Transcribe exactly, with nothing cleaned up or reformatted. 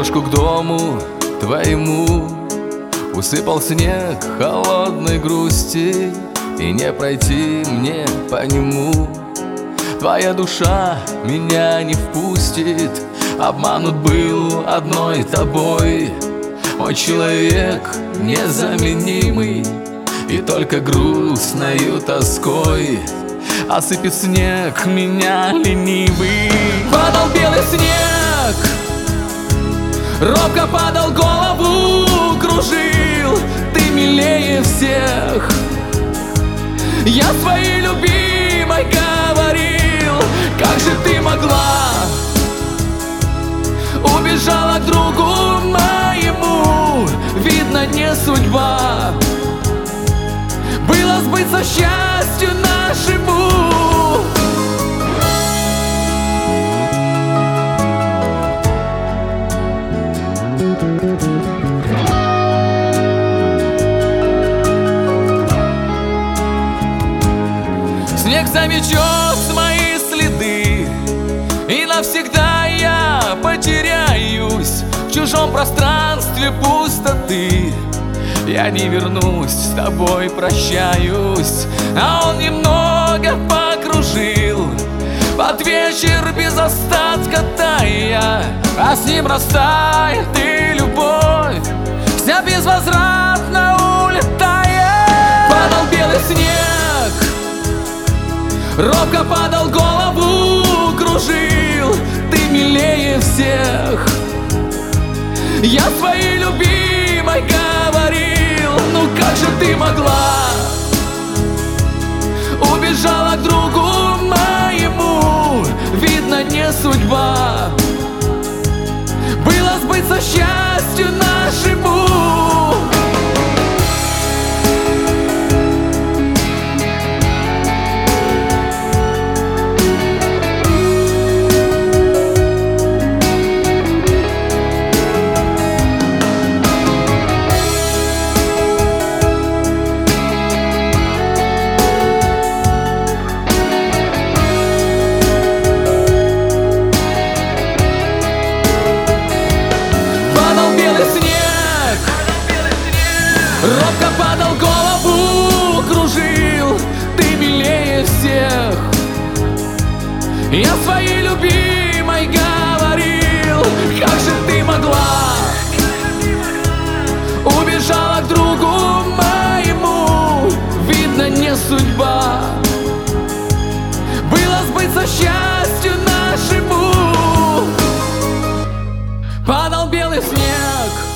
дорожку к дому твоему усыпал снег холодной грусти, и не пройти мне по нему. Твоя душа меня не впустит, обманут был одной тобой. Мой человек незаменимый, и только грустною тоской осыпет снег меня ленивый. Падал белый снег, робко падал, голову кружил. Ты милее всех, я своей любимой говорил. Как же ты могла, убежала к другу моему. Видно, не судьба было сбыться счастью нашему. Снег заметет мои следы, и навсегда я потеряюсь в чужом пространстве пустоты. Я не вернусь, с тобой прощаюсь. А он немного покружил под вечер без остатка тая, а с ним растает и любовь вся безвозвратно улетает. Падал белый снег, робко падал, голову кружил. Ты милее всех, я своей любимой говорил. Ну как же ты могла, убежала к другу моему. Видно, не судьба было сбыться счастью нашему. Робко падал, голову кружил. Ты милее всех, я своей любимой говорил. Как же ты могла, убежала к другу моему. Видно, не судьба было сбыться счастью нашему. Падал белый снег,